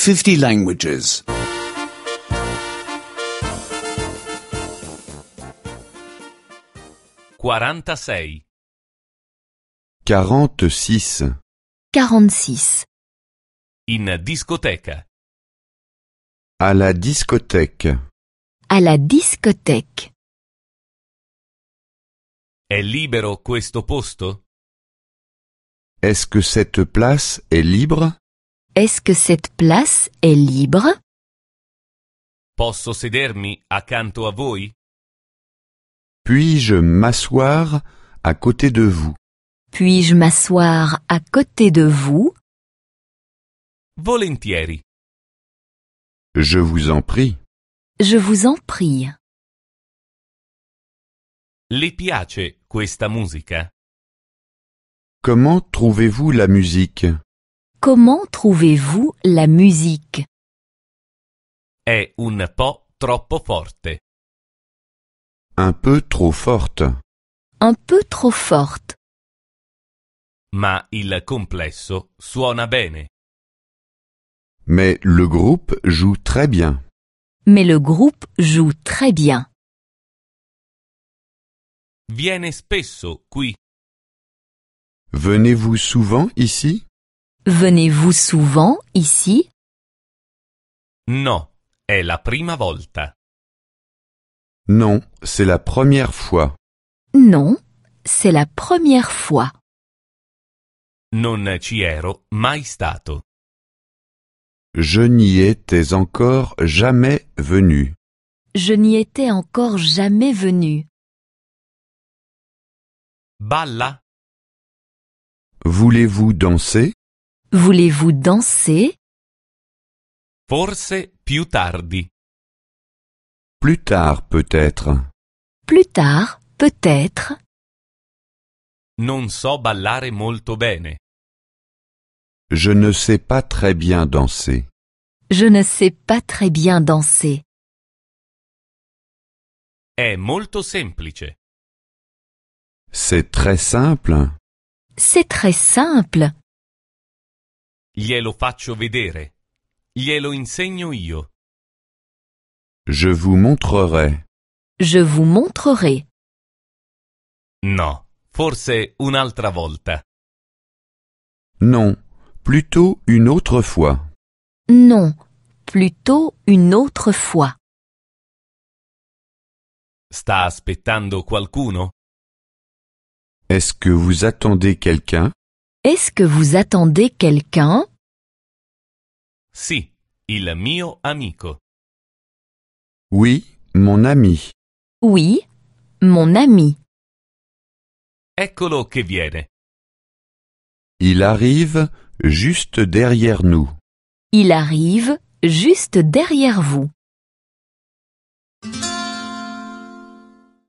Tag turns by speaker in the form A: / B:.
A: 50 languages.
B: 46.
C: 46.
D: 46.
B: In discoteca.
C: À la discothèque.
D: À la discothèque.
B: È libero questo posto?
C: Est-ce que cette place est libre?
D: Est-ce que cette place est libre?
B: Posso sedermi accanto a voi?
C: Puis-je m'asseoir à côté de vous?
D: Puis-je m'asseoir à côté de vous?
B: Volentieri.
C: Je vous en prie.
D: Je vous en prie.
B: Le piace questa musica?
C: Comment trouvez-vous la musique?
D: Comment trouvez-vous la musique?
B: È un po' troppo forte.
C: Un peu trop forte.
D: Un peu trop forte.
B: Ma il complesso suona bene.
C: Mais le groupe joue très bien.
D: Mais le groupe joue très bien.
B: Viene spesso qui.
C: Venez-vous souvent ici?
D: Venez-vous souvent ici?
B: No, è la prima volta.
C: Non, c'est la première fois.
D: Non, c'est la première fois.
B: Non ci ero mai stato.
C: Je n'y étais encore jamais venu.
D: Je n'y étais encore jamais venu.
B: Balla?
C: Voulez-vous danser?
D: Voulez-vous danser?
B: Forse più tardi.
C: Plus tard peut-être.
D: Plus tard, peut-être.
B: Non so ballare molto bene.
C: Je ne sais pas très bien danser.
D: Je ne sais pas très bien danser.
B: È molto semplice.
C: C'est très simple.
D: C'est très simple.
B: Glielo faccio vedere. Glielo insegno io.
C: Je vous montrerai.
D: Je vous montrerai.
B: No, forse un'altra volta.
C: Non, plutôt une autre fois.
D: Non, plutôt une autre fois.
B: Sta aspettando qualcuno?
C: Est-ce que vous attendez quelqu'un?
D: Est-ce que vous attendez quelqu'un?
B: Sì, il mio amico.
C: Oui, mon ami.
D: Oui, mon ami.
B: Eccolo che viene.
C: Il arrive juste derrière nous.
D: Il arrive juste derrière vous.